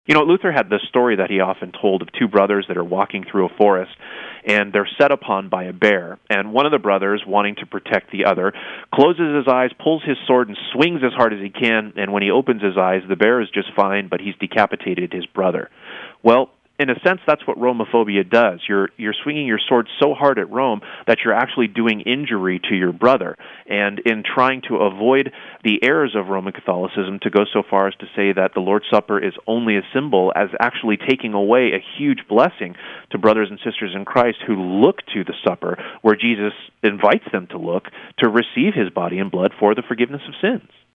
Luther had this story that he often told of two brothers that are walking through a forest, and they're set upon by a bear. And one of the brothers, wanting to protect the other, closes his eyes, pulls his sword, and swings as hard as he can, and when he opens his eyes, the bear is just fine, but he's decapitated his brother. Well, in a sense, that's what Romophobia does. You're swinging your sword so hard at Rome that you're actually doing injury to your brother. And in trying to avoid the errors of Roman Catholicism, to go so far as to say that the Lord's Supper is only a symbol, as actually taking away a huge blessing to brothers and sisters in Christ who look to the supper, where Jesus invites them to look to receive his body and blood for the forgiveness of sins.